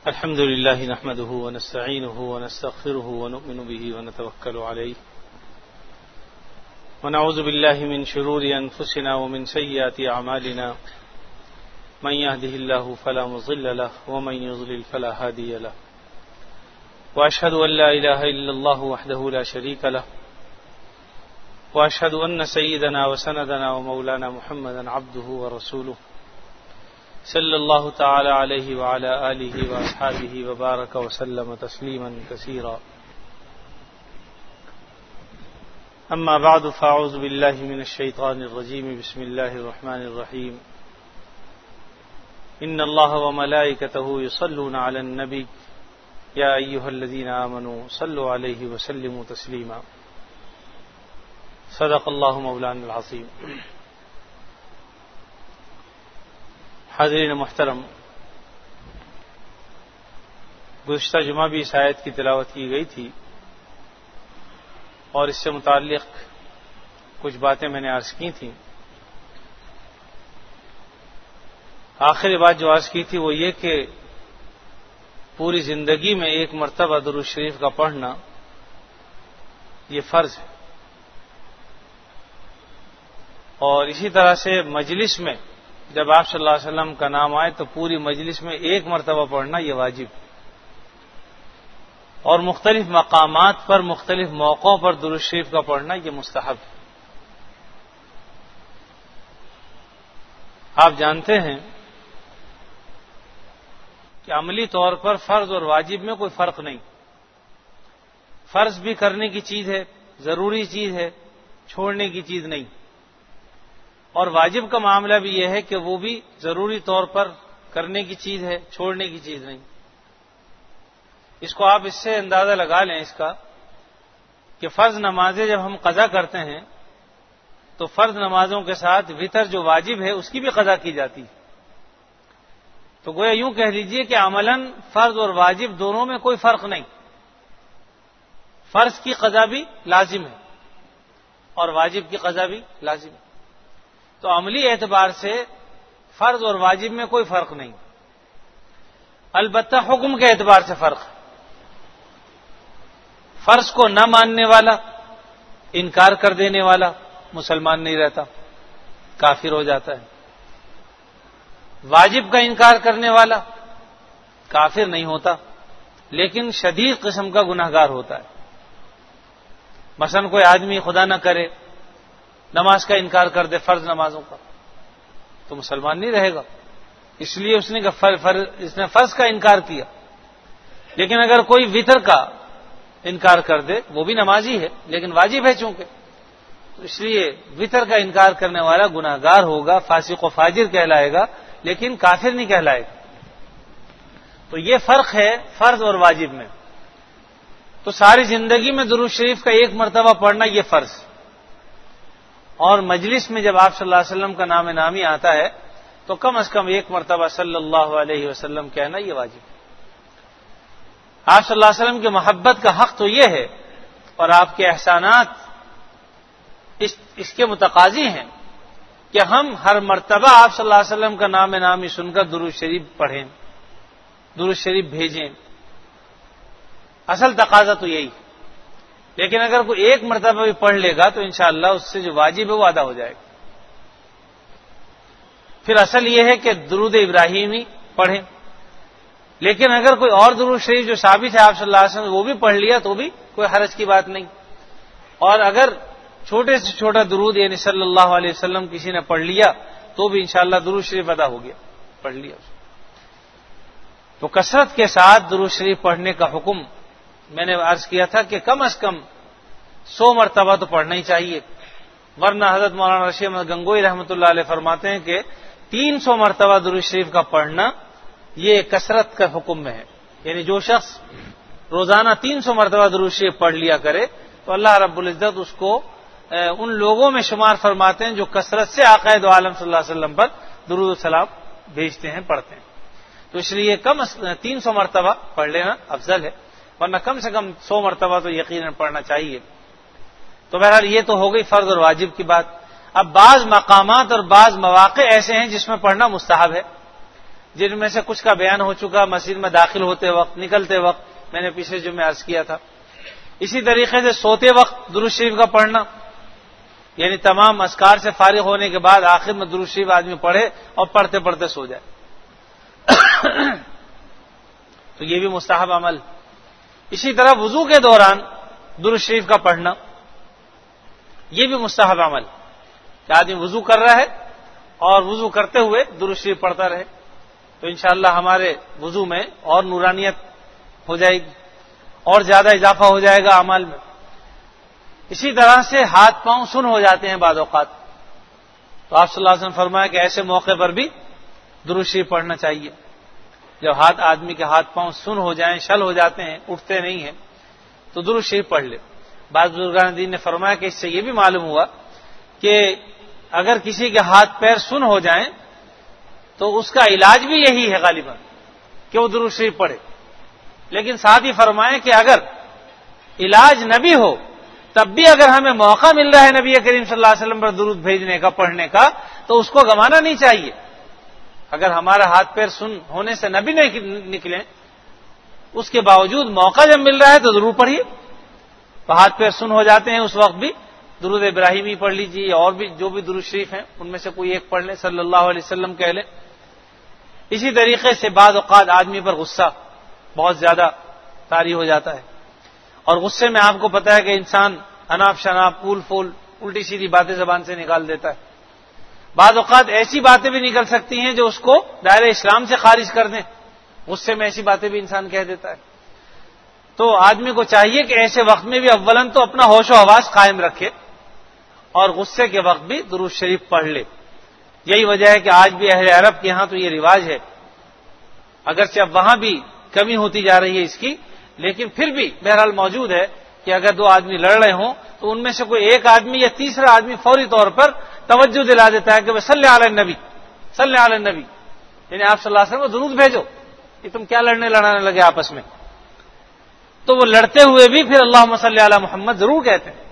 الحمد لله نحمده ونستعينه ونستغفره ونؤمن به ونتوكل عليه ونعوذ بالله من شرور أنفسنا ومن سيئات أعمالنا من يهده الله فلا مضل له ومن يضلل فلا هادي له وأشهد أن لا إله إلا الله وحده لا شريك له وأشهد أن سيدنا وسندنا ومولانا محمدا عبده ورسوله صلی اللہ تعالی علیہ وعلی آلہ واصحابہ وبارک وسلم تسلیما کثیرا اما بعد فاعوذ باللہ من الشیطان الرجیم بسم اللہ الرحمن الرحیم ان اللہ وملائکتہ یصلون علی النبی یا ایہا الذین آمنوا صلوا علیہ وسلموا تسلیما صدق اللہ مولانا العظیم۔ حاضرین محترم، گزشتہ جمعہ بھی اس آیت کی تلاوت کی گئی تھی اور اس سے متعلق کچھ باتیں میں نے عرض کی تھیں۔ آخری بات جو عرض کی تھی وہ یہ کہ پوری زندگی میں ایک مرتبہ درود شریف کا پڑھنا یہ فرض ہے، اور اسی طرح سے مجلس میں جب آپ صلی اللہ علیہ وسلم کا نام آئے تو پوری مجلس میں ایک مرتبہ پڑھنا یہ واجب، اور مختلف مقامات پر مختلف موقعوں پر درود شریف کا پڑھنا یہ مستحب ہے۔ آپ جانتے ہیں کہ عملی طور پر فرض اور واجب میں کوئی فرق نہیں، فرض بھی کرنے کی چیز ہے، ضروری چیز ہے، چھوڑنے کی چیز نہیں، اور واجب کا معاملہ بھی یہ ہے کہ وہ بھی ضروری طور پر کرنے کی چیز ہے، چھوڑنے کی چیز نہیں۔ اس کو آپ اس سے اندازہ لگا لیں اس کا کہ فرض نمازیں جب ہم قضا کرتے ہیں تو فرض نمازوں کے ساتھ وتر جو واجب ہے اس کی بھی قضا کی جاتی ہے، تو گویا یوں کہہ لیجئے کہ عملاً فرض اور واجب دونوں میں کوئی فرق نہیں، فرض کی قضا بھی لازم ہے اور واجب کی قضا بھی لازم ہے، تو عملی اعتبار سے فرض اور واجب میں کوئی فرق نہیں، البتہ حکم کے اعتبار سے فرق ہے۔ فرض کو نہ ماننے والا، انکار کر دینے والا مسلمان نہیں رہتا، کافر ہو جاتا ہے، واجب کا انکار کرنے والا کافر نہیں ہوتا لیکن شدید قسم کا گناہگار ہوتا ہے۔ مثلا کوئی آدمی خدا نہ کرے نماز کا انکار کر دے، فرض نمازوں کا، تو مسلمان نہیں رہے گا، اس لیے اس نے فرض کا انکار کیا۔ لیکن اگر کوئی وتر کا انکار کر دے وہ بھی نمازی ہے لیکن واجب ہے چونکہ، تو اس لیے وتر کا انکار کرنے والا گناہگار ہوگا، فاسق و فاجر کہلائے گا لیکن کافر نہیں کہلائے گا۔ تو یہ فرق ہے فرض اور واجب میں۔ تو ساری زندگی میں درود شریف کا ایک مرتبہ پڑھنا یہ فرض، اور مجلس میں جب آپ صلی اللہ علیہ وسلم کا نام نامی آتا ہے تو کم از کم ایک مرتبہ صلی اللہ علیہ وسلم کہنا یہ واجب ہے۔ آپ صلی اللہ علیہ وسلم کی محبت کا حق تو یہ ہے اور آپ کے احسانات اس کے متقاضی ہیں کہ ہم ہر مرتبہ آپ صلی اللہ علیہ وسلم کا نام نامی سن کر درود شریف پڑھیں، درود شریف بھیجیں، اصل تقاضا تو یہی۔ لیکن اگر کوئی ایک مرتبہ بھی پڑھ لے گا تو انشاءاللہ اس سے جو واجب ہے وہ ادا ہو جائے گا۔ پھر اصل یہ ہے کہ درود ابراہیمی پڑھیں، لیکن اگر کوئی اور درود شریف جو ثابت ہے آپ صلی اللہ علیہ وسلم وہ بھی پڑھ لیا تو بھی کوئی حرج کی بات نہیں، اور اگر چھوٹے سے چھوٹا درود یعنی صلی اللہ علیہ وسلم کسی نے پڑھ لیا تو بھی انشاءاللہ درود شریف ادا ہو گیا، پڑھ لیا۔ تو کثرت کے ساتھ درود شریف پڑھنے کا حکم میں نے عرض کیا تھا کہ کم از کم 100 مرتبہ تو پڑھنا ہی چاہیے، ورنہ حضرت مولانا رشید احمد گنگوئی رحمۃ اللہ علیہ فرماتے ہیں کہ 300 مرتبہ درود شریف کا پڑھنا یہ کثرت کا حکم میں ہے، یعنی جو شخص روزانہ 300 مرتبہ درود شریف پڑھ لیا کرے تو اللہ رب العزت اس کو ان لوگوں میں شمار فرماتے ہیں جو کثرت سے آقا دو عالم صلی اللہ علیہ وسلم پر درود و سلام بھیجتے ہیں، پڑھتے ہیں۔ تو اس لیے کم 300 مرتبہ پڑھ لینا افضل ہے، ورنہ کم سے کم 100 مرتبہ تو یقیناً پڑھنا چاہیے۔ تو بہرحال یہ تو ہو گئی فرض اور واجب کی بات۔ اب بعض مقامات اور بعض مواقع ایسے ہیں جس میں پڑھنا مستحب ہے، جن میں سے کچھ کا بیان ہو چکا مسجد میں داخل ہوتے وقت، نکلتے وقت، میں نے پچھلے جمعے عرض کیا تھا۔ اسی طریقے سے سوتے وقت درود شریف کا پڑھنا، یعنی تمام اذکار سے فارغ ہونے کے بعد آخر میں درود شریف آدمی پڑھے اور پڑھتے پڑھتے سو جائے تو یہ بھی مستحب عمل۔ اسی طرح وضو کے دوران درود شریف کا پڑھنا، یہ بھی مستحب عمل کہ آدمی وضو کر رہا ہے اور وضو کرتے ہوئے درود شریف پڑھتا رہے، تو انشاءاللہ ہمارے وضو میں اور نورانیت ہو جائے گی اور زیادہ اضافہ ہو جائے گا اعمال میں۔ اسی طرح سے ہاتھ پاؤں سن ہو جاتے ہیں بعض اوقات، تو آپ صلی اللہ علیہ وسلم فرمایا کہ ایسے موقع پر بھی درود شریف پڑھنا چاہیے۔ جب آدمی کے ہاتھ پاؤں سن ہو جائیں، شل ہو جاتے ہیں، اٹھتے نہیں ہیں، تو درود شریف پڑھ لے۔ بعض بزرگان دین نے فرمایا کہ اس سے یہ بھی معلوم ہوا کہ اگر کسی کے ہاتھ پیر سن ہو جائیں تو اس کا علاج بھی یہی ہے غالباً کہ وہ درود شریف پڑھے، لیکن ساتھ ہی فرمائیں کہ اگر علاج نہ بھی ہو تب بھی اگر ہمیں موقع مل رہا ہے نبی کریم صلی اللہ علیہ وسلم پر درود بھیجنے کا، پڑھنے کا، تو اس کو گنوانا نہیں چاہیے۔ اگر ہمارا ہاتھ پیر سن ہونے سے نہ بھی نکلیں، اس کے باوجود موقع جب مل رہا ہے تو ضرور پڑھیے۔ تو ہاتھ پیر سن ہو جاتے ہیں اس وقت بھی درود ابراہیمی پڑھ لیجیے، اور بھی جو بھی درود شریف ہیں ان میں سے کوئی ایک پڑھ لیں، صلی اللہ علیہ وسلم کہہ لیں۔ اسی طریقے سے بعض اوقات آدمی پر غصہ بہت زیادہ طاری ہو جاتا ہے، اور غصے میں آپ کو پتا ہے کہ انسان اناپ شناپ، پھول پھول، الٹی سیدھی باتیں زبان سے نکال دیتا ہے۔ بعض اوقات ایسی باتیں بھی نکل سکتی ہیں جو اس کو دائرہ اسلام سے خارج کر دیں، غصے میں ایسی باتیں بھی انسان کہہ دیتا ہے۔ تو آدمی کو چاہیے کہ ایسے وقت میں بھی اولاً تو اپنا ہوش و حواس قائم رکھے اور غصے کے وقت بھی درود شریف پڑھ لے۔ یہی وجہ ہے کہ آج بھی اہل عرب کے ہاں تو یہ رواج ہے، اگرچہ اب وہاں بھی کمی ہوتی جا رہی ہے اس کی، لیکن پھر بھی بہرحال موجود ہے کہ اگر دو آدمی لڑ رہے ہوں تو ان میں سے کوئی ایک آدمی یا تیسرا آدمی فوری طور پر توجہ دلا دیتا ہے کہ وہ صلی علی النبی، صلی علی النبی، یعنی آپ صلی اللہ علیہ وسلم کو درود بھیجو، کہ تم کیا لڑنے لڑانے لگے آپس میں۔ تو وہ لڑتے ہوئے بھی پھر اللہم صلی علی محمد ضرور کہتے ہیں۔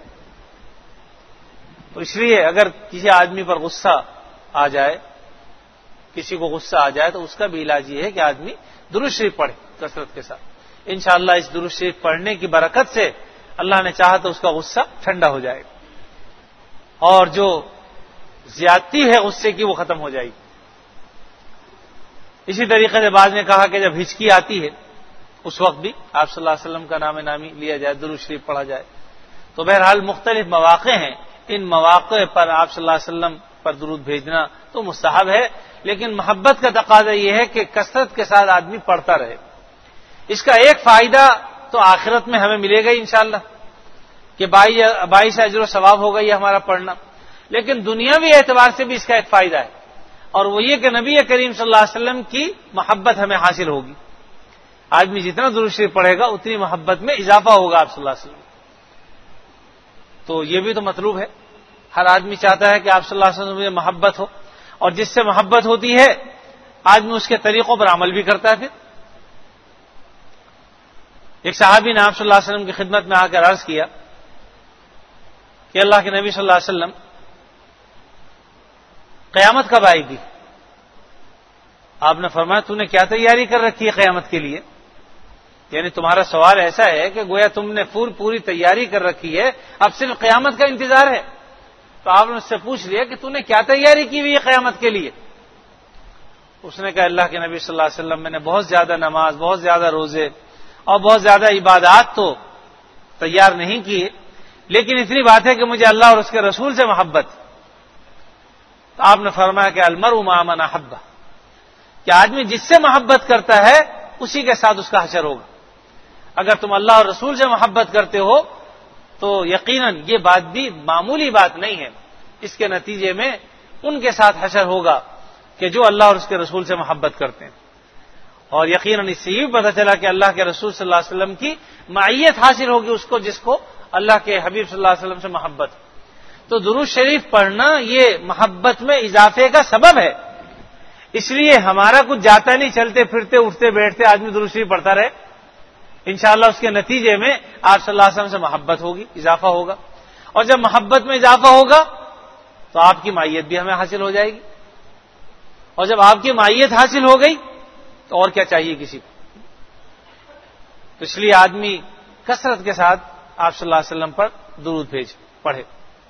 تو اس لیے اگر کسی آدمی پر غصہ آ جائے، کسی کو غصہ آ جائے، تو اس کا بھی علاج یہ ہے کہ آدمی درود شریف پڑھے کثرت کے ساتھ۔ انشاءاللہ اس درود شریف پڑھنے کی برکت سے اللہ نے چاہا تو اس کا غصہ ٹھنڈا ہو جائے گا، اور جو زیادتی ہے غصے کی وہ ختم ہو جائے گی۔ اسی طریقے سے بعض نے کہا کہ جب ہچکی آتی ہے اس وقت بھی آپ صلی اللہ علیہ وسلم کا نام نامی لیا جائے، درود شریف پڑھا جائے۔ تو بہرحال مختلف مواقع ہیں، ان مواقع پر آپ صلی اللہ علیہ وسلم پر درود بھیجنا تو مستحب ہے، لیکن محبت کا تقاضا یہ ہے کہ کثرت کے ساتھ آدمی پڑھتا رہے۔ اس کا ایک فائدہ تو آخرت میں ہمیں ملے گا انشاءاللہ کہ باعث اجر و ثواب ہوگا یہ ہمارا پڑھنا، لیکن دنیاوی اعتبار سے بھی اس کا ایک فائدہ ہے، اور وہ یہ کہ نبی کریم صلی اللہ علیہ وسلم کی محبت ہمیں حاصل ہوگی۔ آدمی جتنا درود شریف پڑھے گا اتنی محبت میں اضافہ ہوگا آپ صلی اللہ علیہ وسلم۔ تو یہ بھی تو مطلوب ہے، ہر آدمی چاہتا ہے کہ آپ صلی اللہ علیہ وسلم سے محبت ہو، اور جس سے محبت ہوتی ہے آدمی اس کے طریقوں پر عمل بھی کرتا ہے۔ پھر ایک صحابی نے آپ صلی اللہ علیہ وسلم کی خدمت میں آ کر عرض کیا کہ اللہ کے نبی صلی اللہ علیہ وسلم قیامت کب آئے گی؟ آپ نے فرمایا تو نے کیا تیاری کر رکھی ہے قیامت کے لیے؟ یعنی تمہارا سوال ایسا ہے کہ گویا تم نے پوری تیاری کر رکھی ہے، اب صرف قیامت کا انتظار ہے۔ تو آپ نے اس سے پوچھ لیا کہ تو نے کیا تیاری کی ہوئی ہے قیامت کے لیے؟ اس نے کہا اللہ کے نبی صلی اللہ علیہ وسلم میں نے بہت زیادہ نماز، بہت زیادہ روزے اور بہت زیادہ عبادات تو تیار نہیں کیے، لیکن اتنی بات ہے کہ مجھے اللہ اور اس کے رسول سے محبت۔ تو آپ نے فرمایا کہ المرء مع من احب، کہ آدمی جس سے محبت کرتا ہے اسی کے ساتھ اس کا حشر ہوگا۔ اگر تم اللہ اور رسول سے محبت کرتے ہو تو یقیناً یہ بات بھی معمولی بات نہیں ہے، اس کے نتیجے میں ان کے ساتھ حشر ہوگا کہ جو اللہ اور اس کے رسول سے محبت کرتے ہیں۔ اور یقیناً اس سے یہ بھی پتہ چلا کہ اللہ کے رسول صلی اللہ علیہ وسلم کی معیت حاصل ہوگی اس کو جس کو اللہ کے حبیب صلی اللہ علیہ وسلم سے محبت۔ تو درود شریف پڑھنا یہ محبت میں اضافے کا سبب ہے، اس لیے ہمارا کچھ جاتا نہیں، چلتے پھرتے اٹھتے بیٹھتے آدمی درود شریف پڑھتا رہے، انشاءاللہ اس کے نتیجے میں آپ صلی اللہ علیہ وسلم سے محبت ہوگی، اضافہ ہوگا، اور جب محبت میں اضافہ ہوگا تو آپ کی معیت بھی ہمیں حاصل ہو جائے گی، اور جب آپ کی معیت حاصل ہو گئی تو اور کیا چاہیے کسی کو؟ تو اس لیے آدمی کثرت کے ساتھ آپ صلی اللہ علیہ وسلم پر درود پڑھے.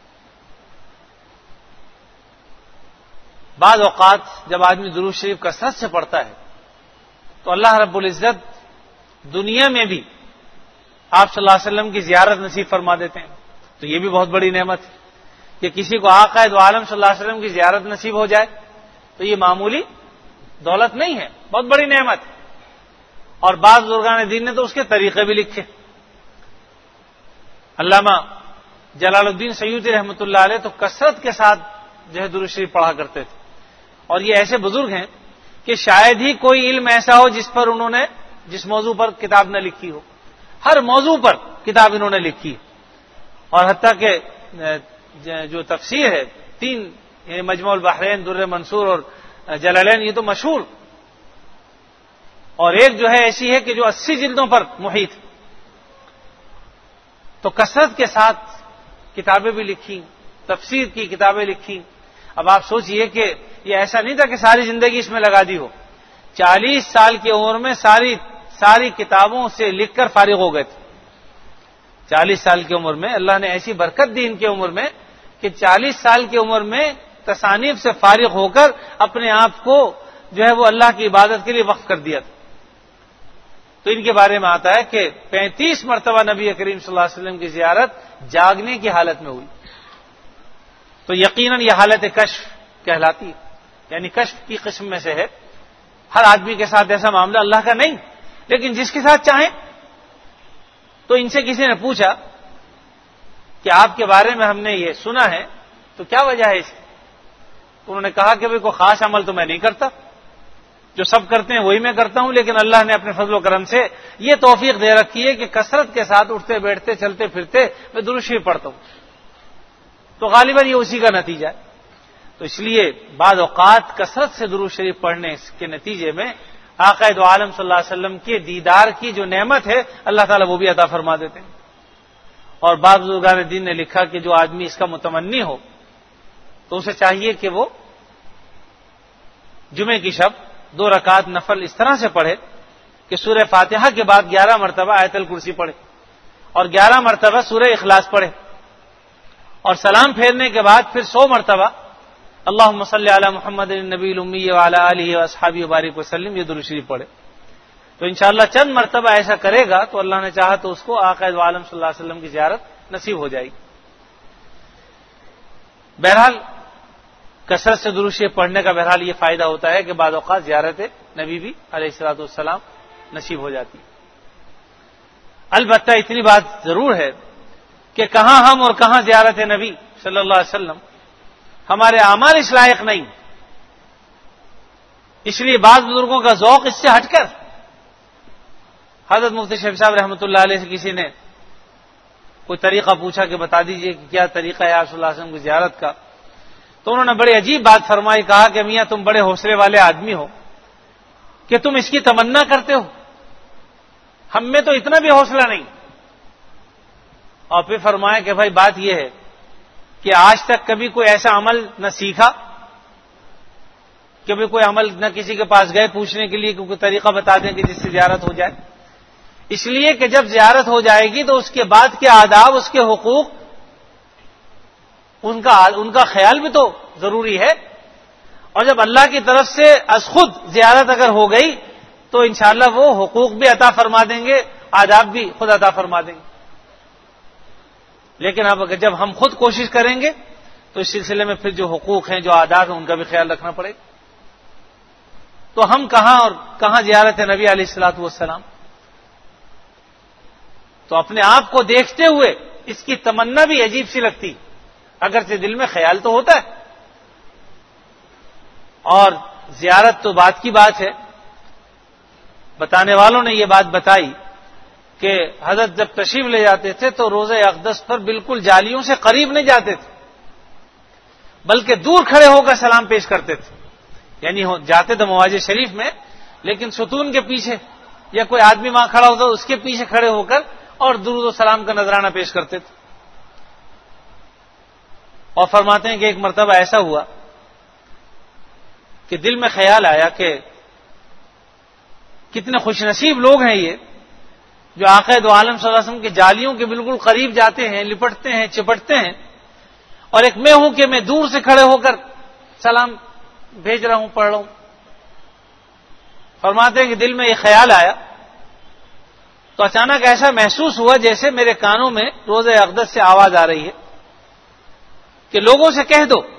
بعض اوقات جب آدمی درود شریف کثرت سے پڑھتا ہے تو اللہ رب العزت دنیا میں بھی آپ صلی اللہ علیہ وسلم کی زیارت نصیب فرما دیتے ہیں. تو یہ بھی بہت بڑی نعمت ہے کہ کسی کو آقا دو عالم صلی اللہ علیہ وسلم کی زیارت نصیب ہو جائے تو یہ معمولی دولت نہیں ہے، بہت بڑی نعمت ہے. اور بعض بزرگان دین نے تو اس کے طریقے بھی لکھے. علامہ جلال الدین سیوطی رحمۃ اللہ علیہ تو کثرت کے ساتھ درود شریف پڑھا کرتے تھے. اور یہ ایسے بزرگ ہیں کہ شاید ہی کوئی علم ایسا ہو جس موضوع پر کتاب نہ لکھی ہو. ہر موضوع پر کتاب انہوں نے لکھی. اور حتیٰ کہ جو تفسیر ہے 3 مجموع البحرین، در منصور اور جلالین، یہ تو مشہور. اور ایک جو ہے ایسی ہے کہ جو 80 جلدوں پر محیط. تو کثرت کے ساتھ کتابیں بھی لکھی، تفسیر کی کتابیں لکھی. اب آپ سوچئے کہ یہ ایسا نہیں تھا کہ ساری زندگی اس میں لگا دی ہو. 40 سال کی عمر میں ساری کتابوں سے لکھ کر فارغ ہو گئے تھے. 40 سال کی عمر میں اللہ نے ایسی برکت دی ان کی عمر میں کہ 40 سال کی عمر میں تصانیف سے فارغ ہو کر اپنے آپ کو وہ اللہ کی عبادت کے لیے وقف کر دیا تھا. تو ان کے بارے میں آتا ہے کہ 35 مرتبہ نبی کریم صلی اللہ علیہ وسلم کی زیارت جاگنے کی حالت میں ہوئی. تو یقیناً یہ حالت کشف کہلاتی ہے، یعنی کشف کی قسم میں سے ہے. ہر آدمی کے ساتھ ایسا معاملہ اللہ کا نہیں، لیکن جس کے ساتھ چاہیں. تو ان سے کسی نے پوچھا کہ آپ کے بارے میں ہم نے یہ سنا ہے تو کیا وجہ ہے اس کی؟ تو انہوں نے کہا کہ کوئی خاص عمل تو میں نہیں کرتا، جو سب کرتے ہیں وہی میں کرتا ہوں، لیکن اللہ نے اپنے فضل و کرم سے یہ توفیق دے رکھی ہے کہ کثرت کے ساتھ اٹھتے بیٹھتے چلتے پھرتے میں درود شریف پڑھتا ہوں. تو غالباً یہ اسی کا نتیجہ ہے. تو اس لیے بعض اوقات کثرت سے درود شریف پڑھنے کے نتیجے میں آقا دو عالم صلی اللہ علیہ وسلم کے دیدار کی جو نعمت ہے اللہ تعالیٰ وہ بھی عطا فرما دیتے ہیں. اور بعض بزرگان دین نے لکھا کہ جو آدمی اس کا متمنی ہو تو اسے چاہیے کہ وہ جمعے کی شب 2 رکعت نفل اس طرح سے پڑھے کہ سورہ فاتحہ کے بعد 11 مرتبہ آیت الکرسی پڑھے اور 11 مرتبہ سورہ اخلاص پڑھے اور سلام پھیرنے کے بعد پھر 100 مرتبہ اللہم صلی علی محمد النبی الامی وعلی آلہ واصحابہ وبارک وسلم یہ درود شریف پڑھے. تو انشاءاللہ چند مرتبہ ایسا کرے گا تو اللہ نے چاہا تو اس کو آقا دو عالم صلی اللہ علیہ وسلم کی زیارت نصیب ہو جائے گی. بہرحال کثرت سے درود شریف پڑھنے کا بہرحال یہ فائدہ ہوتا ہے کہ بعض اوقات زیارت نبی بھی علیہ الصلوۃ والسلام نصیب ہو جاتی. البتہ اتنی بات ضرور ہے کہ کہاں ہم اور کہاں زیارت نبی صلی اللہ علیہ وسلم، ہمارے اعمال اس لائق نہیں. اس لیے بعض بزرگوں کا ذوق اس سے ہٹ کر حضرت مفتی شفیع صاحب رحمۃ اللہ علیہ سے کسی نے کوئی طریقہ پوچھا کہ بتا دیجئے کہ کیا طریقہ ہے آپ صلی اللہ علیہ وسلم کی زیارت کا. تو انہوں نے بڑی عجیب بات فرمائی. کہا کہ میاں تم بڑے حوصلے والے آدمی ہو کہ تم اس کی تمنا کرتے ہو، ہم میں تو اتنا بھی حوصلہ نہیں. اور پھر فرمایا کہ بھائی بات یہ ہے کہ آج تک کبھی کوئی ایسا عمل نہ سیکھا، کبھی کوئی عمل نہ کسی کے پاس گئے پوچھنے کے لیے کہ کوئی طریقہ بتا دیں کہ جس سے زیارت ہو جائے. اس لیے کہ جب زیارت ہو جائے گی تو اس کے بعد کے آداب، اس کے حقوق، ان کا خیال بھی تو ضروری ہے. اور جب اللہ کی طرف سے از خود زیارت اگر ہو گئی تو انشاءاللہ وہ حقوق بھی عطا فرما دیں گے، آداب بھی خود عطا فرما دیں گے. لیکن اب اگر جب ہم خود کوشش کریں گے تو اس سلسلے میں پھر جو حقوق ہیں، جو آداب ہیں، ان کا بھی خیال رکھنا پڑے گا. تو ہم کہاں اور کہاں زیارت نبی علیہ الصلوۃ والسلام. تو اپنے آپ کو دیکھتے ہوئے اس کی تمنا بھی عجیب سی لگتی، اگرچہ دل میں خیال تو ہوتا ہے. اور زیارت تو بات کی بات ہے. بتانے والوں نے یہ بات بتائی کہ حضرت جب تشریف لے جاتے تھے تو روضہ اقدس پر بالکل جالیوں سے قریب نہیں جاتے تھے، بلکہ دور کھڑے ہو کر سلام پیش کرتے تھے. یعنی جاتے تھے مواضع شریف میں، لیکن ستون کے پیچھے یا کوئی آدمی وہاں کھڑا ہوتا اس کے پیچھے کھڑے ہو کر اور درود و سلام کا نذرانہ پیش کرتے تھے. اور فرماتے ہیں کہ ایک مرتبہ ایسا ہوا کہ دل میں خیال آیا کہ کتنے خوش نصیب لوگ ہیں یہ جو آقا دو عالم صلی اللہ علیہ وسلم کے جالیوں کے بالکل قریب جاتے ہیں، لپٹتے ہیں، چپٹتے ہیں، اور ایک میں ہوں کہ میں دور سے کھڑے ہو کر سلام بھیج رہا ہوں، پڑھ رہا ہوں۔ فرماتے ہیں کہ دل میں یہ خیال آیا تو اچانک ایسا محسوس ہوا جیسے میرے کانوں میں روضہ اقدس سے آواز آ رہی ہے کہ لوگوں سے کہہ دو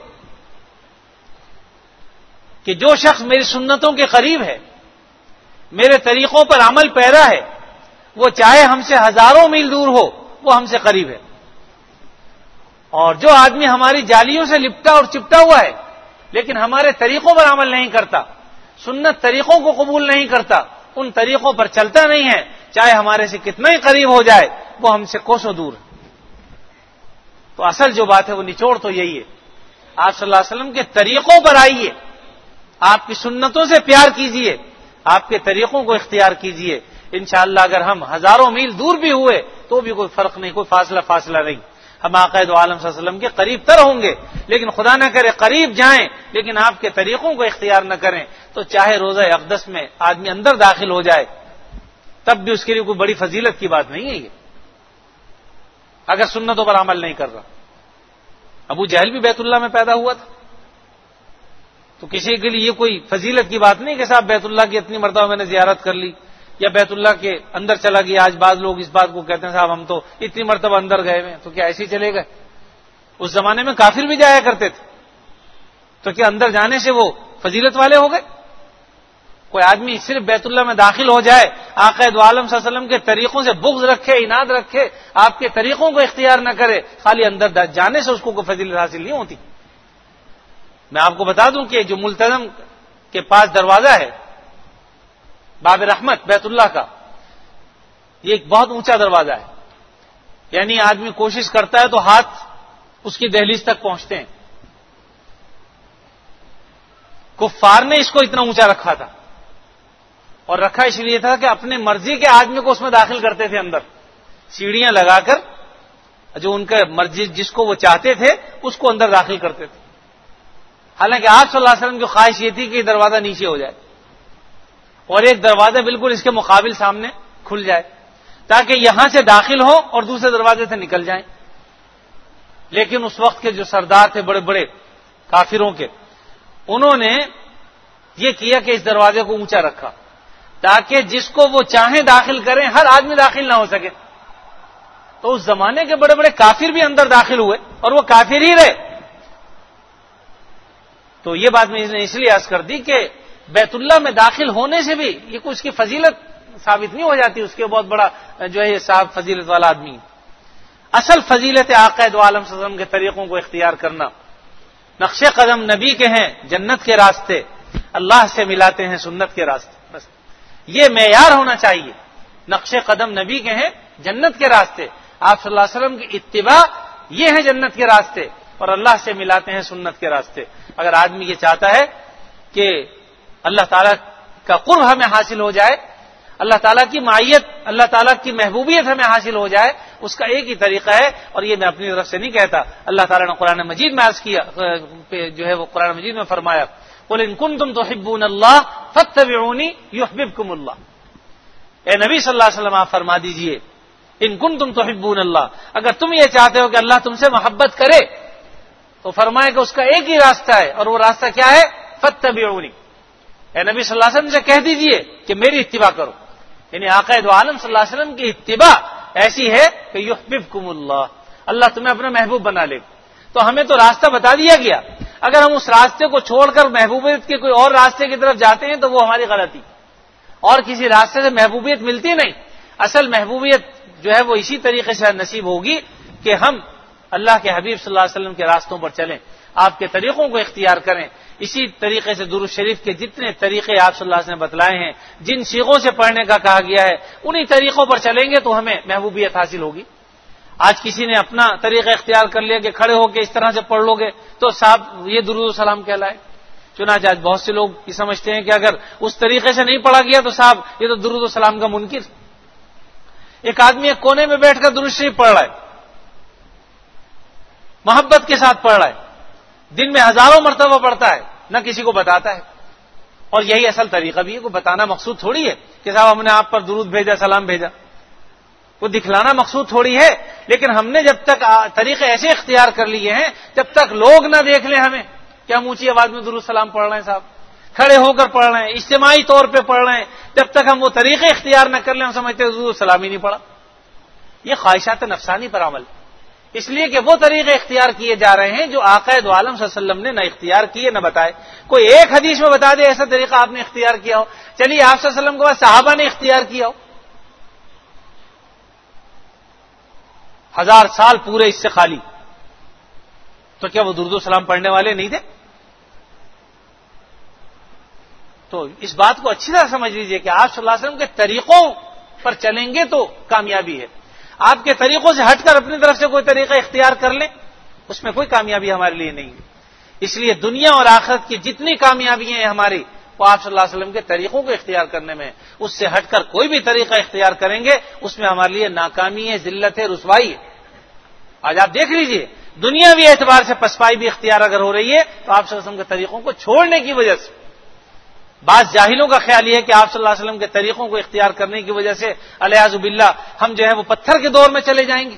کہ جو شخص میری سنتوں کے قریب ہے، میرے طریقوں پر عمل پیرا ہے، وہ چاہے ہم سے ہزاروں میل دور ہو، وہ ہم سے قریب ہے، اور جو آدمی ہماری جالیوں سے لپٹا اور چپٹا ہوا ہے لیکن ہمارے طریقوں پر عمل نہیں کرتا، سنت طریقوں کو قبول نہیں کرتا، ان طریقوں پر چلتا نہیں ہے، چاہے ہمارے سے کتنا ہی قریب ہو جائے، وہ ہم سے کوسوں دور ہے۔ تو اصل جو بات ہے وہ نچوڑ تو یہی ہے، آپ صلی اللہ علیہ وسلم کے طریقوں پر آئیے، آپ کی سنتوں سے پیار کیجئے، آپ کے طریقوں کو اختیار کیجئے، انشاءاللہ اگر ہم ہزاروں میل دور بھی ہوئے تو بھی کوئی فرق نہیں، کوئی فاصلہ نہیں، ہم آقا دو عالم صلی اللہ علیہ وسلم کے قریب تر ہوں گے۔ لیکن خدا نہ کرے قریب جائیں لیکن آپ کے طریقوں کو اختیار نہ کریں تو چاہے روضہ اقدس میں آدمی اندر داخل ہو جائے تب بھی اس کے لیے کوئی بڑی فضیلت کی بات نہیں ہے یہ، اگر سنتوں پر عمل نہیں کر رہا۔ ابو جہل بھی بیت اللہ میں پیدا ہوا تھا، تو کسی کے لیے یہ کوئی فضیلت کی بات نہیں کہ صاحب بیت اللہ کی اتنی مرتبہ میں نے زیارت کر لی یا بیت اللہ کے اندر چلا گیا۔ آج بعض لوگ اس بات کو کہتے ہیں صاحب ہم تو اتنی مرتبہ اندر گئے ہوئے، تو کیا ایسے ہی چلے گئے؟ اس زمانے میں کافر بھی جایا کرتے تھے، تو کیا اندر جانے سے وہ فضیلت والے ہو گئے؟ کوئی آدمی صرف بیت اللہ میں داخل ہو جائے، آقا دو عالم صلی اللہ علیہ وسلم کے طریقوں سے بغض رکھے، عناد رکھے، آپ کے طریقوں کو اختیار نہ کرے، خالی اندر جانے سے اس کو کوئی فضیلت حاصل نہیں ہوتی۔ میں آپ کو بتا دوں کہ جو ملتزم کے پاس دروازہ ہے باب رحمت بیت اللہ کا، یہ ایک بہت اونچا دروازہ ہے، یعنی آدمی کوشش کرتا ہے تو ہاتھ اس کی دہلیز تک پہنچتے ہیں۔ کفار نے اس کو اتنا اونچا رکھا تھا، اور رکھا اس لیے تھا کہ اپنے مرضی کے آدمی کو اس میں داخل کرتے تھے، اندر سیڑھیاں لگا کر جو ان کا مرضی جس کو وہ چاہتے تھے اس کو اندر داخل کرتے تھے۔ حالانکہ آپ صلی اللہ علیہ وسلم کی خواہش یہ تھی کہ یہ دروازہ نیچے ہو جائے اور ایک دروازہ بالکل اس کے مقابل سامنے کھل جائے تاکہ یہاں سے داخل ہو اور دوسرے دروازے سے نکل جائیں۔ لیکن اس وقت کے جو سردار تھے بڑے بڑے کافروں کے، انہوں نے یہ کیا کہ اس دروازے کو اونچا رکھا تاکہ جس کو وہ چاہیں داخل کریں، ہر آدمی داخل نہ ہو سکے۔ تو اس زمانے کے بڑے بڑے کافر بھی اندر داخل ہوئے اور وہ کافر ہی رہے۔ تو یہ بات میں نے اس لیے عرض کر دی کہ بیت اللہ میں داخل ہونے سے بھی یہ کوئی اس کی فضیلت ثابت نہیں ہو جاتی، اس کے بہت بڑا جو ہے یہ صاحب فضیلت والا آدمی۔ اصل فضیلت آقا دو عالم صلی اللہ علیہ وسلم کے طریقوں کو اختیار کرنا، نقش قدم نبی کے ہیں جنت کے راستے، اللہ سے ملاتے ہیں سنت کے راستے، بس یہ معیار ہونا چاہیے۔ نقش قدم نبی کے ہیں جنت کے راستے، آپ صلی اللہ علیہ وسلم کی اتباع یہ ہے جنت کے راستے، اور اللہ سے ملاتے ہیں سنت کے راستے۔ اگر آدمی یہ چاہتا ہے کہ اللہ تعالیٰ کا قرب ہمیں حاصل ہو جائے، اللہ تعالیٰ کی معیت، اللہ تعالیٰ کی محبوبیت ہمیں حاصل ہو جائے، اس کا ایک ہی طریقہ ہے، اور یہ میں اپنی طرف سے نہیں کہتا، اللہ تعالیٰ نے قرآن مجید میں عرض کیا، جو ہے وہ قرآن مجید میں فرمایا قل ان کنتم تحبون اللہ فاتبعونی یحببکم اللہ۔ اے نبی صلی اللہ علیہ وسلم آپ فرما دیجئے ان کنتم تحبون اللہ، اگر تم یہ چاہتے ہو کہ اللہ تم سے محبت کرے تو فرمائے کہ اس کا ایک ہی راستہ ہے، اور وہ راستہ کیا ہے؟ فاتبعونی۔ اے نبی صلی اللہ علیہ وسلم سے کہہ دیجئے کہ میری اتباع کرو، یعنی آقا دو عالم صلی اللہ علیہ وسلم کی اتباع ایسی ہے کہ یحببکم اللہ، اللہ تمہیں اپنا محبوب بنا لے۔ تو ہمیں تو راستہ بتا دیا گیا، اگر ہم اس راستے کو چھوڑ کر محبوبیت کے کوئی اور راستے کی طرف جاتے ہیں تو وہ ہماری غلطی، اور کسی راستے سے محبوبیت ملتی نہیں۔ اصل محبوبیت جو ہے وہ اسی طریقے سے نصیب ہوگی کہ ہم اللہ کے حبیب صلی اللہ علیہ وسلم کے راستوں پر چلیں، آپ کے طریقوں کو اختیار کریں۔ اسی طریقے سے درود شریف کے جتنے طریقے آپ صلی اللہ علیہ وسلم نے بتلائے ہیں، جن سیغوں سے پڑھنے کا کہا گیا ہے، انہی طریقوں پر چلیں گے تو ہمیں محبوبیت حاصل ہوگی۔ آج کسی نے اپنا طریقہ اختیار کر لیا کہ کھڑے ہو کے اس طرح سے پڑھ لو گے تو صاحب یہ درود و سلام کہلائے۔ چنانچہ آج بہت سے لوگ یہ سمجھتے ہیں کہ اگر اس طریقے سے نہیں پڑھا گیا تو صاحب یہ تو درود و سلام کا منکر۔ ایک آدمی ایک کونے میں بیٹھ کر درود شریف پڑھ رہا ہے، محبت کے ساتھ پڑھ رہا ہے، دن میں ہزاروں مرتبہ پڑھتا ہے، نہ کسی کو بتاتا ہے، اور یہی اصل طریقہ بھی ہے. کو بتانا مقصود تھوڑی ہے کہ صاحب ہم نے آپ پر درود بھیجا، سلام بھیجا. وہ دکھلانا مقصود تھوڑی ہے. لیکن ہم نے جب تک طریقے ایسے اختیار کر لیے ہیں جب تک لوگ نہ دیکھ لیں ہمیں کہ ہم اونچی آواز میں درود سلام پڑھ رہے ہیں، صاحب کھڑے ہو کر پڑھ رہے ہیں، اجتماعی طور پہ پڑھ رہے ہیں، جب تک ہم وہ طریقے اختیار نہ کر لیں ہم سمجھتے ہیں درود سلام ہی نہیں پڑھا. یہ خواہشات نفسانی پر عمل، اس لیے کہ وہ طریقے اختیار کیے جا رہے ہیں جو آقا دو عالم صلی اللہ علیہ وسلم نے نہ اختیار کیے نہ بتائے. کوئی ایک حدیث میں بتا دے ایسا طریقہ آپ نے اختیار کیا ہو. چلیے آپ صلی اللہ علیہ وسلم کے بعد صحابہ نے اختیار کیا ہو، 1000 سال پورے اس سے خالی، تو کیا وہ درود و سلام پڑھنے والے نہیں تھے؟ تو اس بات کو اچھی طرح سمجھ لیجئے کہ آپ صلی اللہ علیہ وسلم کے طریقوں پر چلیں گے تو کامیابی ہے. آپ کے طریقوں سے ہٹ کر اپنی طرف سے کوئی طریقہ اختیار کر لیں اس میں کوئی کامیابی ہمارے لیے نہیں ہے. اس لیے دنیا اور آخرت کی جتنی کامیابیاں ہیں ہماری وہ آپ صلی اللہ علیہ وسلم کے طریقوں کو اختیار کرنے میں. اس سے ہٹ کر کوئی بھی طریقہ اختیار کریں گے اس میں ہمارے لیے ناکامی ہے، ذلت ہے، رسوائی ہے. آج آپ دیکھ لیجئے دنیاوی اعتبار سے پسپائی بھی اختیار اگر ہو رہی ہے تو آپ صلی اللہ علیہ وسلم کے طریقوں کو چھوڑنے کی وجہ سے. بعض جاہلوں کا خیال یہ ہے کہ آپ صلی اللہ علیہ وسلم کے طریقوں کو اختیار کرنے کی وجہ سے الیاذ باللہ ہم جو ہے وہ پتھر کے دور میں چلے جائیں گے،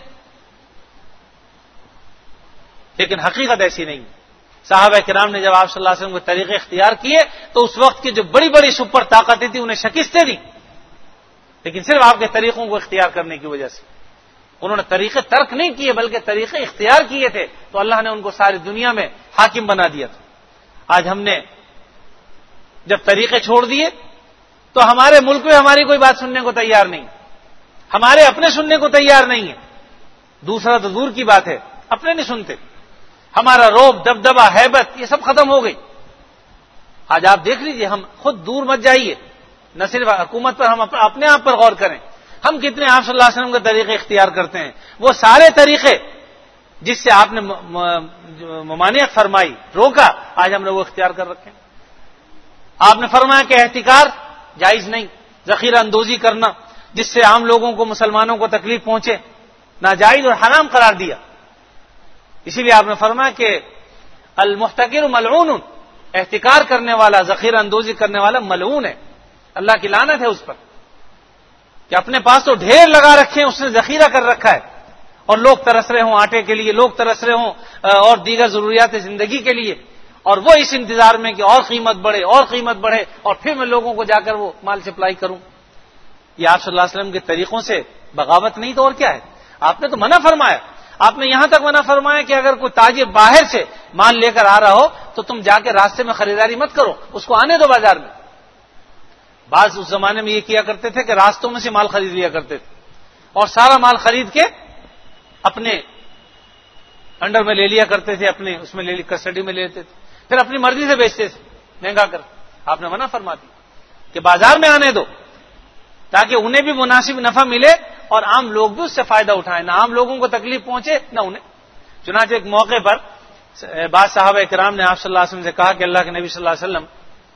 لیکن حقیقت ایسی نہیں. صحابہ کرام نے جب آپ صلی اللہ علیہ وسلم کے طریقے اختیار کیے تو اس وقت کی جو بڑی بڑی سپر طاقتیں تھیں انہیں شکستیں دی، لیکن صرف آپ کے طریقوں کو اختیار کرنے کی وجہ سے. انہوں نے طریقے ترک نہیں کیے بلکہ طریقے اختیار کیے تھے تو اللہ نے ان کو ساری دنیا میں حاکم بنا دیا تھا. آج ہم نے جب طریقے چھوڑ دیے تو ہمارے ملک میں ہماری کوئی بات سننے کو تیار نہیں، ہمارے اپنے سننے کو تیار نہیں ہے. دوسرا تو دور کی بات ہے، اپنے نہیں سنتے. ہمارا روب، دبدبہ، ہیبت یہ سب ختم ہو گئی. آج آپ دیکھ لیجئے، ہم خود دور مت جائیے، نہ صرف حکومت پر، ہم اپنے آپ پر غور کریں. ہم کتنے آپ صلی اللہ علیہ وسلم کے طریقے اختیار کرتے ہیں. وہ سارے طریقے جس سے آپ نے ممانعت فرمائی، روکا، آج ہم نے وہ اختیار کر رکھے ہیں. آپ نے فرمایا کہ احتکار جائز نہیں، ذخیرہ اندوزی کرنا جس سے عام لوگوں کو، مسلمانوں کو تکلیف پہنچے، ناجائز اور حرام قرار دیا. اسی لیے آپ نے فرمایا کہ المحتکر ملعون، احتکار کرنے والا، ذخیرہ اندوزی کرنے والا ملعون ہے، اللہ کی لعنت ہے اس پر کہ اپنے پاس تو ڈھیر لگا رکھے ہیں، اس نے ذخیرہ کر رکھا ہے اور لوگ ترس رہے ہوں آٹے کے لیے، لوگ ترس رہے ہوں اور دیگر ضروریات زندگی کے لیے، اور وہ اس انتظار میں کہ اور قیمت بڑھے اور قیمت بڑھے اور پھر میں لوگوں کو جا کر وہ مال سپلائی کروں. یہ آپ صلی اللہ علیہ وسلم کے طریقوں سے بغاوت نہیں تو اور کیا ہے؟ آپ نے تو منع فرمایا. آپ نے یہاں تک منع فرمایا کہ اگر کوئی تاجر باہر سے مال لے کر آ رہا ہو تو تم جا کے راستے میں خریداری مت کرو، اس کو آنے دو بازار میں. بعض اس زمانے میں یہ کیا کرتے تھے کہ راستوں میں سے مال خرید لیا کرتے تھے اور سارا مال خرید کے اپنے انڈر میں لے لیا کرتے تھے، اپنے اس میں کسٹڈی میں لے لیتے تھے، پھر اپنی مرضی سے بیچتے تھے مہنگا کر. آپ نے منع فرما دی کہ بازار میں آنے دو تاکہ انہیں بھی مناسب نفع ملے اور عام لوگ بھی اس سے فائدہ اٹھائیں، نہ عام لوگوں کو تکلیف پہنچے نہ انہیں. چنانچہ ایک موقع پر بعض صحابہ کرام نے آپ صلی اللہ علیہ وسلم سے کہا کہ اللہ کے نبی صلی اللہ علیہ وسلم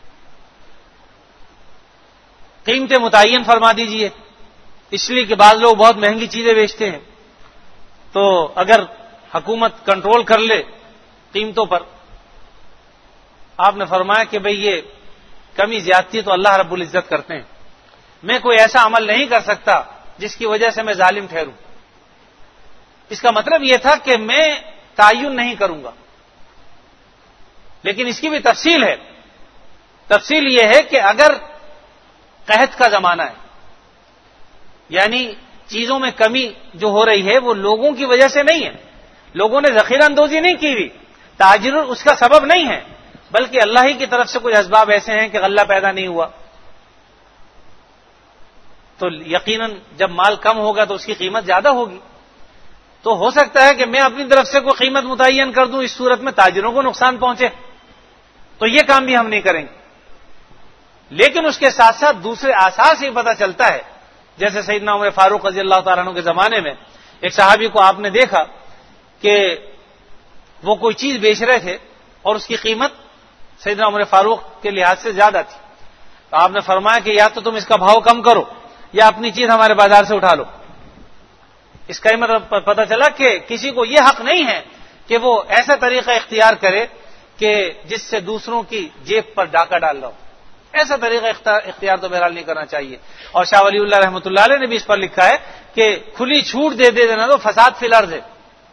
قیمتیں متعین فرما دیجئے، اس لیے کہ بعض لوگ بہت مہنگی چیزیں بیچتے ہیں، تو اگر حکومت کنٹرول کر لے قیمتوں پر. آپ نے فرمایا کہ بھئی یہ کمی زیادتی تو اللہ رب العزت کرتے ہیں، میں کوئی ایسا عمل نہیں کر سکتا جس کی وجہ سے میں ظالم ٹھہروں. اس کا مطلب یہ تھا کہ میں تعین نہیں کروں گا، لیکن اس کی بھی تفصیل ہے. تفصیل یہ ہے کہ اگر قحط کا زمانہ ہے، یعنی چیزوں میں کمی جو ہو رہی ہے وہ لوگوں کی وجہ سے نہیں ہے، لوگوں نے ذخیرہ اندوزی نہیں کی ہوئی، تاجر اس کا سبب نہیں ہے، بلکہ اللہ ہی کی طرف سے کچھ اسباب ایسے ہیں کہ غلہ پیدا نہیں ہوا، تو یقیناً جب مال کم ہوگا تو اس کی قیمت زیادہ ہوگی. تو ہو سکتا ہے کہ میں اپنی طرف سے کوئی قیمت متعین کر دوں، اس صورت میں تاجروں کو نقصان پہنچے، تو یہ کام بھی ہم نہیں کریں گے. لیکن اس کے ساتھ ساتھ دوسرے آثار سے پتہ چلتا ہے، جیسے سیدنا عمر فاروق رضی اللہ تعالیٰ عنہ کے زمانے میں ایک صحابی کو آپ نے دیکھا کہ وہ کوئی چیز بیچ رہے تھے اور اس کی قیمت سیدنا عمر فاروق کے لحاظ سے زیادہ تھی. تو آپ نے فرمایا کہ یا تو تم اس کا بھاؤ کم کرو یا اپنی چیز ہمارے بازار سے اٹھا لو. اس کا مطلب پتہ چلا کہ کسی کو یہ حق نہیں ہے کہ وہ ایسا طریقہ اختیار کرے کہ جس سے دوسروں کی جیب پر ڈاکہ ڈال رہا ہو. ایسا طریقہ اختیار تو بہرحال نہیں کرنا چاہیے. اور شاہ ولی اللہ رحمۃ اللہ علیہ نے بھی اس پر لکھا ہے کہ کھلی چھوٹ دے دینا تو فساد فی الارض ہے.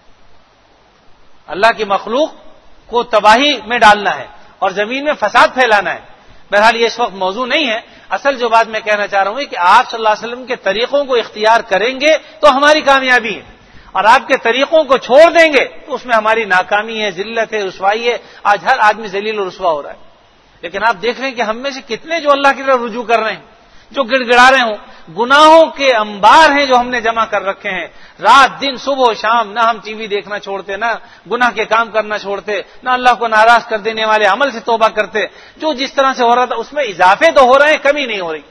اللہ کی مخلوق کو تباہی میں ڈالنا ہے اور زمین میں فساد پھیلانا ہے. بہرحال یہ اس وقت موضوع نہیں ہے. اصل جو بات میں کہنا چاہ رہا ہوں کہ آپ صلی اللہ علیہ وسلم کے طریقوں کو اختیار کریں گے تو ہماری کامیابی ہے، اور آپ کے طریقوں کو چھوڑ دیں گے تو اس میں ہماری ناکامی ہے، ذلت ہے، رسوائی ہے. آج ہر آدمی ذلیل و رسوا ہو رہا ہے. لیکن آپ دیکھ رہے ہیں کہ ہم میں سے کتنے جو اللہ کی طرف رجوع کر رہے ہیں، جو گڑ گڑا رہے ہوں. گناہوں کے انبار ہیں جو ہم نے جمع کر رکھے ہیں، رات دن صبح و شام. نہ ہم ٹی وی دیکھنا چھوڑتے، نہ گناہ کے کام کرنا چھوڑتے، نہ اللہ کو ناراض کر دینے والے عمل سے توبہ کرتے. جو جس طرح سے ہو رہا تھا اس میں اضافے تو ہو رہے ہیں، کمی نہیں ہو رہی.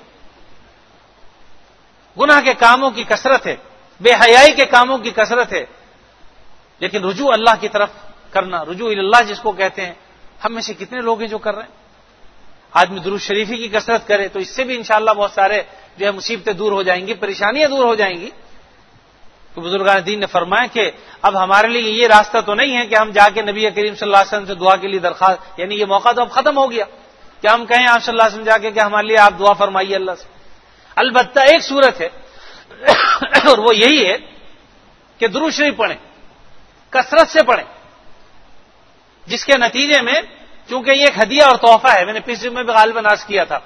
گناہ کے کاموں کی کثرت ہے، بے حیائی کے کاموں کی کثرت ہے، لیکن رجوع اللہ کی طرف کرنا، رجوع اللہ جس کو کہتے ہیں، ہم میں سے کتنے لوگ ہیں جو کر رہے ہیں. آدمی درود شریفی کی کثرت کرے تو اس سے بھی انشاءاللہ بہت سارے جو ہے مصیبتیں دور ہو جائیں گی، پریشانیاں دور ہو جائیں گی. تو بزرگان دین نے فرمایا کہ اب ہمارے لیے یہ راستہ تو نہیں ہے کہ ہم جا کے نبی کریم صلی اللہ علیہ وسلم سے دعا کے لیے درخواست، یعنی یہ موقع تو اب ختم ہو گیا کہ ہم کہیں آپ صلی اللہ علیہ وسلم جا کے کہ ہمارے لیے آپ دعا فرمائیے اللہ سے. البتہ ایک صورت ہے اور وہ یہی ہے کہ درود شریف پڑھیں، کثرت سے پڑھیں، جس کے نتیجے میں چونکہ یہ ایک ہدیہ اور تحفہ ہے. میں نے پچھلے میں بھی غالباً عرض کیا تھا،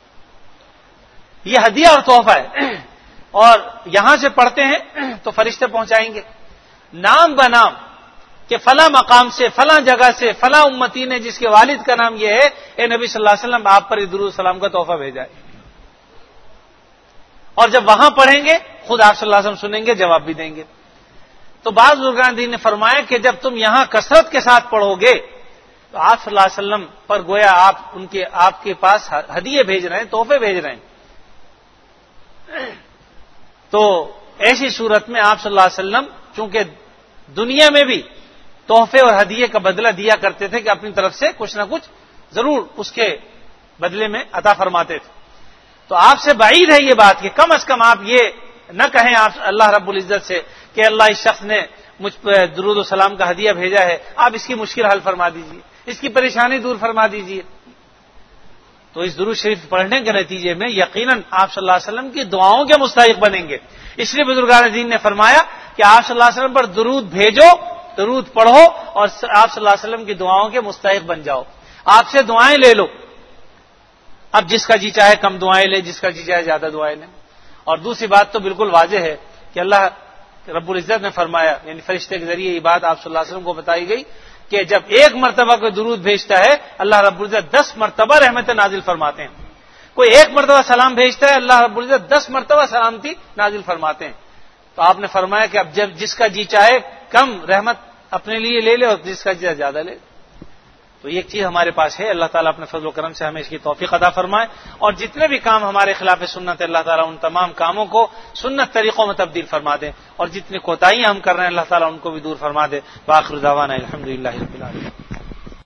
یہ ہدیہ اور تحفہ ہے، اور یہاں سے پڑھتے ہیں تو فرشتے پہنچائیں گے نام بنام کہ فلاں مقام سے، فلاں جگہ سے، فلاں امتی نے جس کے والد کا نام یہ ہے، اے نبی صلی اللہ علیہ وسلم آپ پر درود السلام کا تحفہ بھیجا ہے. اور جب وہاں پڑھیں گے خود آپ صلی اللہ علیہ وسلم سنیں گے، جواب بھی دیں گے. تو بعض بزرگان دین نے فرمایا کہ جب تم یہاں کثرت کے ساتھ پڑھو گے تو آپ صلی اللہ علیہ وسلم پر گویا آپ کے پاس ہدیے بھیج رہے ہیں، تحفے بھیج رہے ہیں. تو ایسی صورت میں آپ صلی اللہ علیہ وسلم چونکہ دنیا میں بھی تحفے اور ہدیے کا بدلہ دیا کرتے تھے کہ اپنی طرف سے کچھ نہ کچھ ضرور اس کے بدلے میں عطا فرماتے تھے. تو آپ سے بعید ہے یہ بات کہ کم از کم آپ یہ نہ کہیں آپ اللہ رب العزت سے کہ اللہ اس شخص نے مجھ پہ درود و سلام کا ہدیہ بھیجا ہے، آپ اس کی مشکل حل فرما دیجیے، اس کی پریشانی دور فرما دیجیے. تو اس درود شریف پڑھنے کے نتیجے میں یقیناً آپ صلی اللہ علیہ وسلم کی دعاؤں کے مستحق بنیں گے. اس لیے بزرگان دین نے فرمایا کہ آپ صلی اللہ علیہ وسلم پر درود بھیجو، درود پڑھو اور آپ صلی اللہ علیہ وسلم کی دعاؤں کے مستحق بن جاؤ. آپ سے دعائیں لے لو. اب جس کا جی چاہے کم دعائیں لے، جس کا جی چاہے زیادہ دعائیں لیں. اور دوسری بات تو بالکل واضح ہے کہ اللہ رب العزت نے فرمایا، یعنی فرشتے کے ذریعے یہ بات آپ صلی اللہ علیہ وسلم کو بتائی گئی کہ جب ایک مرتبہ کوئی درود بھیجتا ہے اللہ رب العزت 10 مرتبہ رحمت نازل فرماتے ہیں. کوئی ایک مرتبہ سلام بھیجتا ہے اللہ رب العزت 10 مرتبہ سلامتی نازل فرماتے ہیں. تو آپ نے فرمایا کہ اب جب جس کا جی چاہے کم رحمت اپنے لیے لے لے اور جس کا جی زیادہ لے. تو یہ ایک چیز ہمارے پاس ہے، اللہ تعالیٰ اپنے فضل و کرم سے ہمیں اس کی توفیق عطا فرمائے، اور جتنے بھی کام ہمارے خلاف سنت ہے اللہ تعالیٰ ان تمام کاموں کو سنت طریقوں میں تبدیل فرما دے، اور جتنی کوتاہیاں ہم کر رہے ہیں اللہ تعالیٰ ان کو بھی دور فرما دے. وآخر دعوانا الحمدللہ رب العالمین.